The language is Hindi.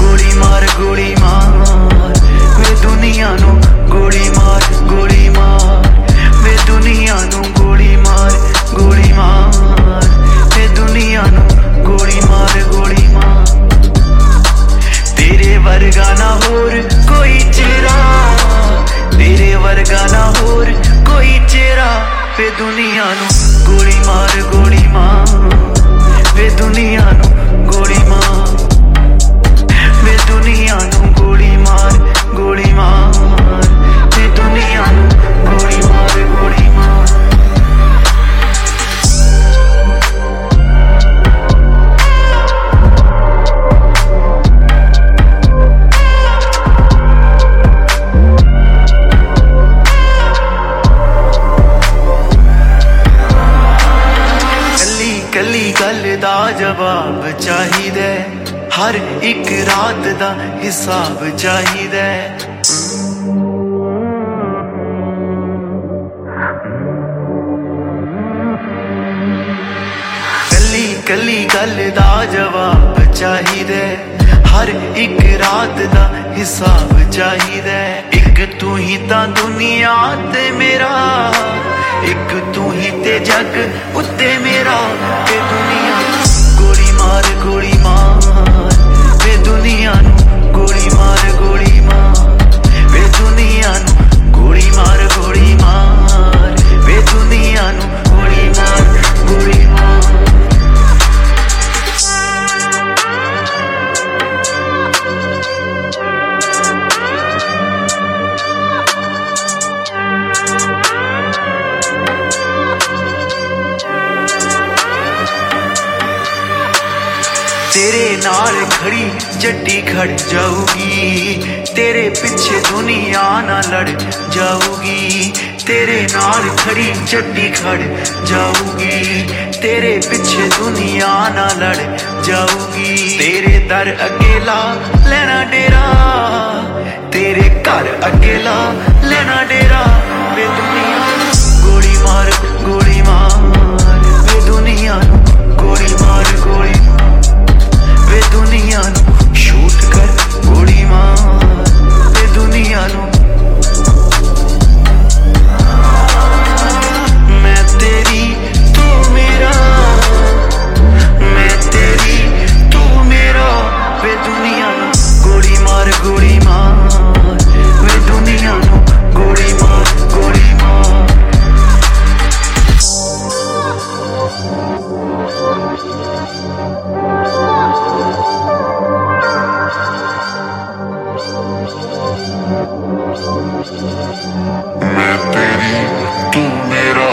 गोली मार वे दुनिया नू गोली मार वे दुनिया नू गोली मार वे दुनिया नू गोली मार तेरे वर्गा ना होर कोई चेहरा, तेरे वर्गा ना होर कोई चेहरा। वे दुनिया नू गोली मार वे दुनिया नू गोली मार वे दुनिया नू गोली मार वे दुनिया नू गोली मार कली गल दा जवाब चाहिदा, हर एक रात दा हिसाब चाहिदा। कली गल दा जवाब चाहिदा, हर एक रात दा हिसाब चाहिदा। एक तू ही तां दुनिया ते मेरा, एक तू ही ते जग उत्ते मेरा। वे दुनिया गोली मार वे दुनिया नू गोली मार वे दुनिया नू गोली मार वे दुनिया नू गोली मार तेरे नाल खड़ी जट्टी खड़ जाऊगी, तेरे पीछे दुनिया ना लड़ जाऊगी। तेरे नाल खड़ी जट्टी खड़ जाऊगी, तेरे पीछे दुनिया ना लड़ जाऊगी। तेरे दर अकेला लेना डेरा, तेरे घर अकेला लेना डेरा। वे दुनिया गोली मार वे दुनिया गोली मार वे दुनिया नू शूट कर गोली मार वे दुनिया नू। मैं तेरी तू मेरा, मैं तेरी तू मेरा। वे दुनिया नू गोली मार वे दुनिया नू गोली मार मैं तेरी तू मेरा।